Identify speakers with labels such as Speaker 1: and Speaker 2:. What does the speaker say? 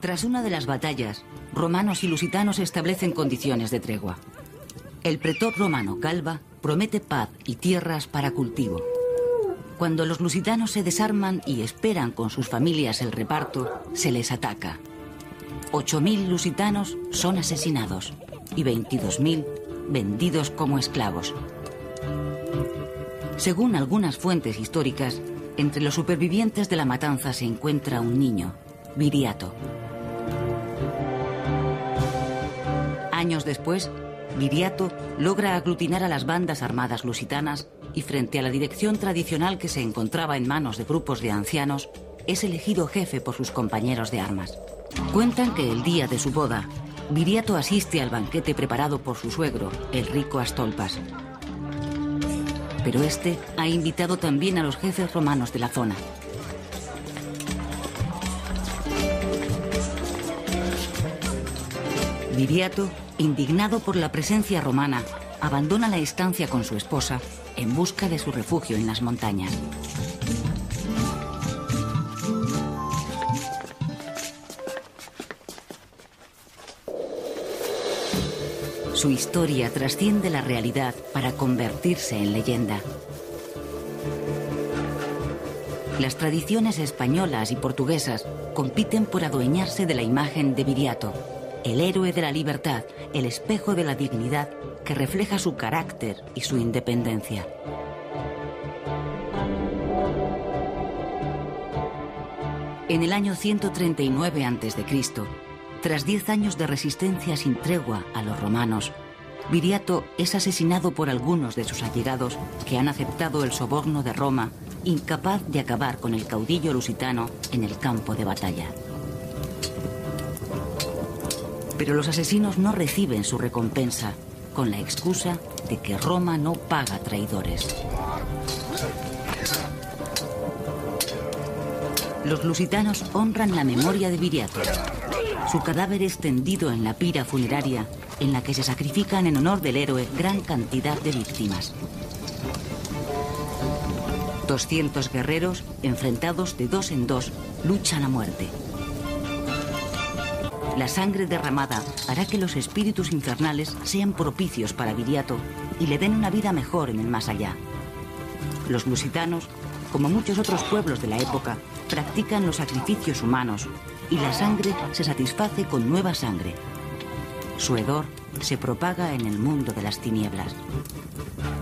Speaker 1: Tras una de las batallas, romanos y lusitanos establecen condiciones de tregua. El pretor romano Galba promete paz y tierras para cultivo. Cuando los lusitanos se desarman y esperan con sus familias el reparto, se les ataca. 8.000 lusitanos son asesinados y 22.000 vendidos como esclavos. Según algunas fuentes históricas, entre los supervivientes de la matanza se encuentra un niño, Viriato. Años después, Viriato logra aglutinar a las bandas armadas lusitanas y frente a la dirección tradicional que se encontraba en manos de grupos de ancianos, es elegido jefe por sus compañeros de armas. Cuentan que el día de su boda, Viriato asiste al banquete preparado por su suegro, el rico Astolpas. Pero este ha invitado también a los jefes romanos de la zona. Viriato, indignado por la presencia romana, abandona la estancia con su esposa en busca de su refugio en las montañas. Su historia trasciende la realidad para convertirse en leyenda. Las tradiciones españolas y portuguesas compiten por adueñarse de la imagen de Viriato, el héroe de la libertad, el espejo de la dignidad que refleja su carácter y su independencia. En el año 139 a.C., tras 10 años de resistencia sin tregua a los romanos, Viriato es asesinado por algunos de sus allegados que han aceptado el soborno de Roma, incapaz de acabar con el caudillo lusitano en el campo de batalla. Pero los asesinos no reciben su recompensa, con la excusa de que Roma no paga traidores. Los lusitanos honran la memoria de Viriato. Su cadáver es tendido en la pira funeraria, en la que se sacrifican en honor del héroe gran cantidad de víctimas. 200 guerreros, enfrentados de 2 en 2, luchan a muerte. La sangre derramada hará que los espíritus infernales sean propicios para Viriato y le den una vida mejor en el más allá. Los lusitanos, como muchos otros pueblos de la época, practican los sacrificios humanos y la sangre se satisface con nueva sangre. Su hedor se propaga en el mundo de las tinieblas.